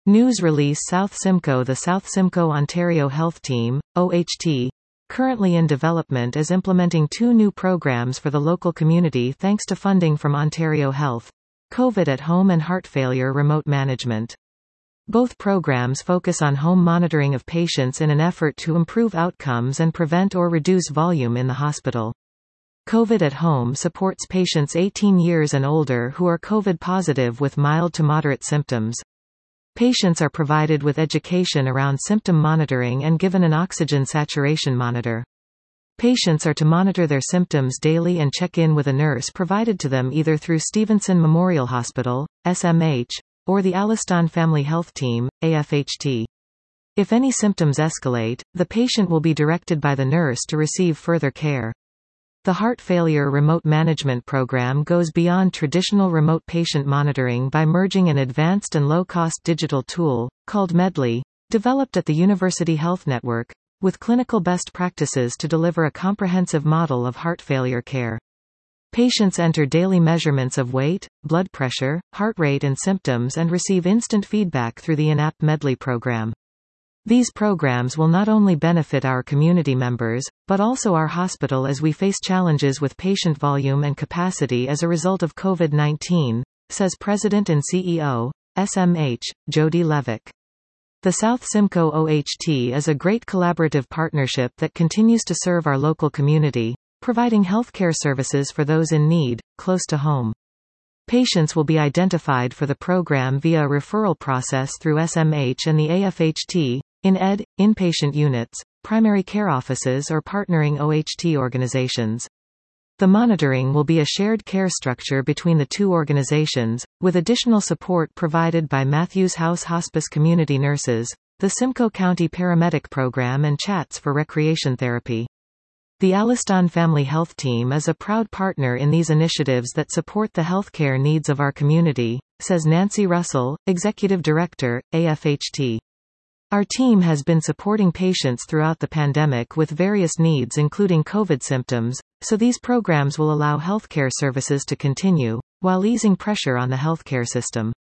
News release South Simcoe. The South Simcoe Ontario Health Team, OHT, currently in development, is implementing 2 new programs for the local community thanks to funding from Ontario Health: COVID at Home and Heart Failure Remote Management. Both programs focus on home monitoring of patients in an effort to improve outcomes and prevent or reduce volume in the hospital. COVID at Home supports patients 18 years and older who are COVID positive with mild to moderate symptoms. Patients are provided with education around symptom monitoring and given an oxygen saturation monitor. Patients are to monitor their symptoms daily and check in with a nurse provided to them either through Stevenson Memorial Hospital, SMH, or the Alliston Family Health Team, AFHT. If any symptoms escalate, the patient will be directed by the nurse to receive further care. The Heart Failure Remote Management Program goes beyond traditional remote patient monitoring by merging an advanced and low-cost digital tool, called Medly, developed at the University Health Network, with clinical best practices to deliver a comprehensive model of heart failure care. Patients enter daily measurements of weight, blood pressure, heart rate and symptoms and receive instant feedback through the in-app Medly program. These programs will not only benefit our community members, but also our hospital as we face challenges with patient volume and capacity as a result of COVID-19, says President and CEO, SMH, Jody Levick. The South Simcoe OHT is a great collaborative partnership that continues to serve our local community, providing healthcare services for those in need, close to home. Patients will be identified for the program via a referral process through SMH and the AFHT, in-ed, inpatient units, primary care offices or partnering OHT organizations. The monitoring will be a shared care structure between the 2 organizations, with additional support provided by Matthews House Hospice Community Nurses, the Simcoe County Paramedic Program and Chats for Recreation Therapy. The Alliston Family Health Team is a proud partner in these initiatives that support the healthcare needs of our community, says Nancy Russell, Executive Director, AFHT. Our team has been supporting patients throughout the pandemic with various needs including COVID symptoms, so these programs will allow healthcare services to continue, while easing pressure on the healthcare system.